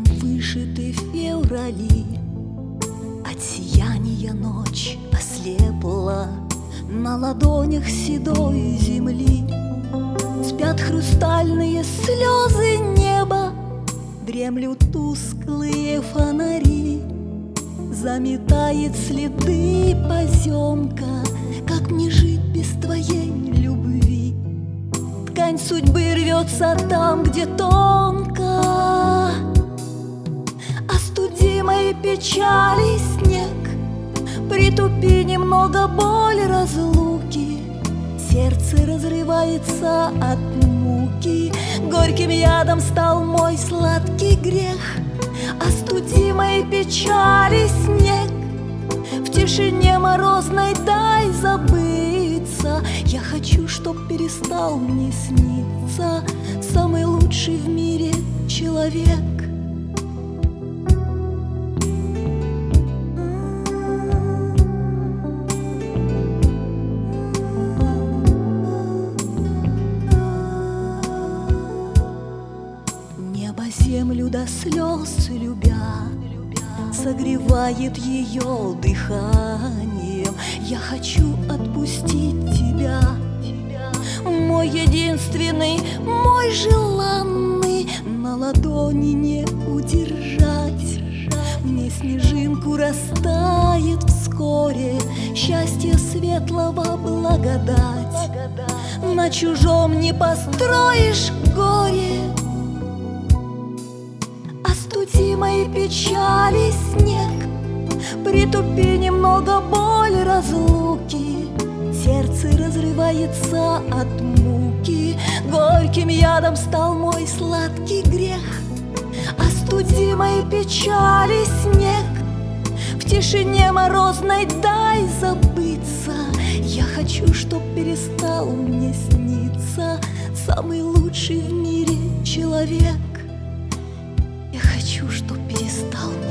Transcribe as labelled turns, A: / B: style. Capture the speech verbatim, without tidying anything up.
A: вышиты феврали. От сияния ночь ослепла, на ладонях седой земли спят хрустальные слезы неба, дремлют тусклые фонари. Заметает следы поземка, как мне жить без твоей любви? Ткань судьбы рвется там, где тонко, остуди мои печали снег, притупи немного боль разлуки. Сердце разрывается от муки, горьким ядом стал мой сладкий грех. Остуди мои печали снег, в тишине морозной дай забыться. Я хочу, чтоб перестал мне сниться самый лучший в мире человек. Землю до слез любя, согревает ее дыханием. Я хочу отпустить тебя, мой единственный, мой желанный, на ладони не удержать. Мне снежинку растает вскоре, счастье светлого благодать. На чужом не построишь горе. Остуди мои печали снег, притупи немного боль разлуки. Сердце разрывается от муки, горьким ядом стал мой сладкий грех. Остуди мои печали снег, в тишине морозной дай забыться. Я хочу, чтоб перестал мне сниться самый лучший в мире человек. Я хочу, чтоб перестал